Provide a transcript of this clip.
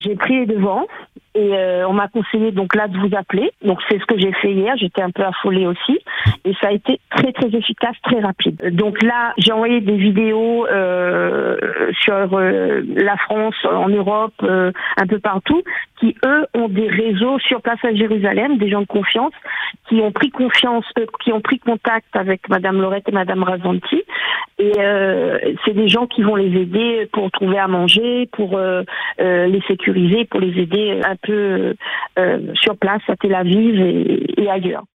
j'ai pris les devants et on m'a conseillé donc là de vous appeler. Donc c'est ce que j'ai fait hier. J'étais un peu affolée aussi et ça a été très très efficace, très rapide. Donc là, j'ai envoyé des vidéos sur la France, en Europe, un peu partout, qui eux ont des réseaux sur place à Jérusalem, des gens de confiance, qui ont pris qui ont pris contact avec Madame Laurette et Madame Razanti. Et c'est des gens qui vont les aider pour trouver à manger, pour les sécuriser, pour les aider un peu sur place à Tel Aviv et ailleurs.